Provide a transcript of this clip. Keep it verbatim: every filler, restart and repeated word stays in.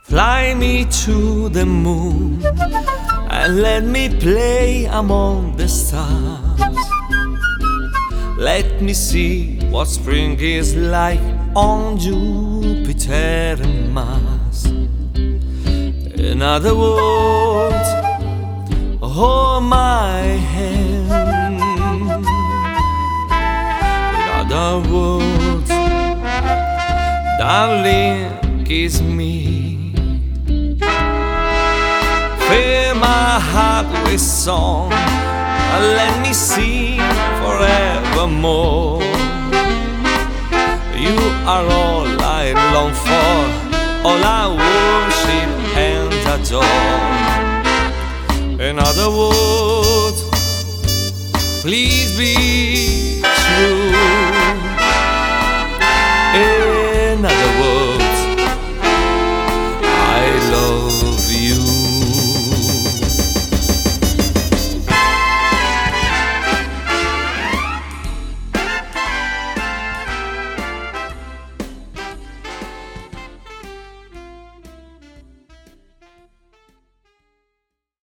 Fly me to the moon and let me play among the stars. Let me see what spring is like on Jupiter and Mars. In other words, hold my hand. In other words, darling, kiss me. Fill my heart with song and let me sing forevermore. You are all I long for, all I worship and adore. In other words, please be